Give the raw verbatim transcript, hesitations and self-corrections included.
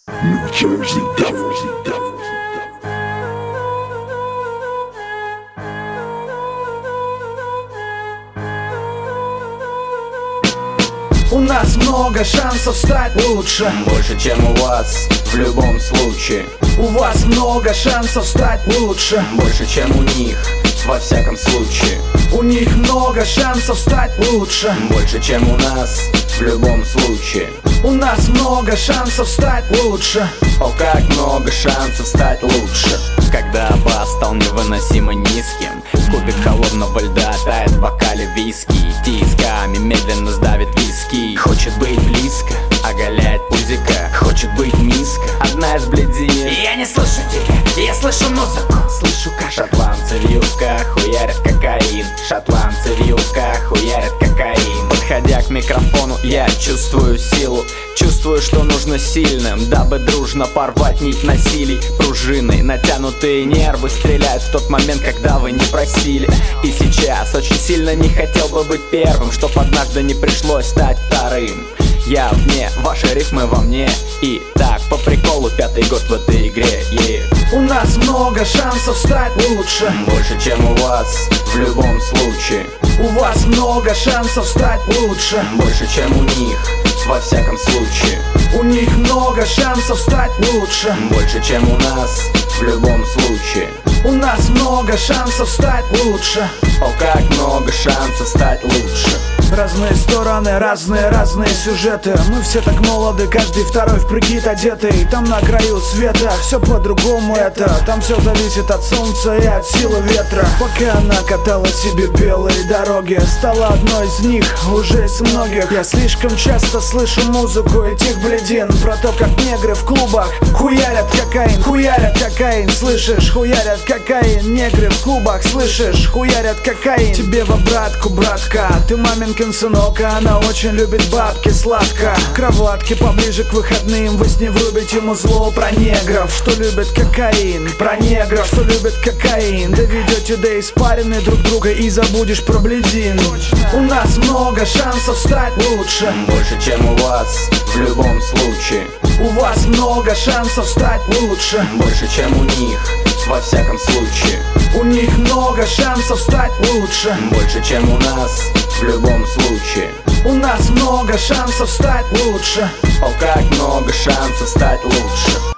New Jersey Devils. У нас много шансов стать лучше, больше, чем у вас, в любом случае. у вас много шансов стать лучше, больше, чем у них, во всяком случае. у них много шансов стать лучше, больше, чем у нас, в любом случае. у нас много шансов стать лучше. О, как много шансов стать лучше. Когда бас стал невыносимо низким, кубик холодного льда тает в бокале виски, тисками медленно сдавит виски. Хочет быть близко, оголяет пузика. Хочет быть низко, одна из бледин. Я не слышу тебя, я слышу музыку. Слышу, как шотландцы в юбках хуярят кокаин. Шотландцы в юбках хуярят кокаин. Подходя к микрофону, я чувствую силу. Чувствую, что нужно сильным, дабы дружно порвать нить насилий. Пружины, натянутые нервы стреляют в тот момент, когда вы не просили. И сейчас очень сильно не хотел бы быть первым, чтоб однажды не пришлось стать вторым. Я вне, ваши рифмы во мне. И так, по приколу, пятый год в этой игре, yeah. У нас много шансов стать лучше, больше, чем у вас, в любом случае. у вас много шансов стать лучше, больше, чем у них, во всяком случае. у них много шансов стать лучше, больше, чем у нас, в любом случае. у нас много шансов стать лучше. О, как много шансов стать лучше. Разные стороны, разные, разные сюжеты. Мы все так молоды, каждый второй в прикид одетый. Там на краю света, все по-другому это. Там все зависит от солнца и от силы ветра. Пока она катала себе белые дороги, стала одной из них уже из многих. Я слишком часто слышу музыку этих бледин про то, как негры в клубах хуярят кокаин, хуярят кокаин, слышишь? Хуярят кокаин, негры в клубах, слышишь? Хуярят кокаин. Тебе в обратку, братка, ты маменькин сынок, а она очень любит бабки сладко. Кроватки поближе к выходным, вы с ней врубите музло про негров, что любят кокаин, про негров, что любят кокаин. Доведете до испарины друг друга и забудешь про бледин. У нас много шансов стать лучше, больше, чем у вас, в любом случае. у вас много шансов стать лучше, больше, чем у них, во всяком случае. у них много шансов стать лучше, больше, чем у нас, в любом случае. у нас много шансов стать лучше. О, как много шансов стать лучше.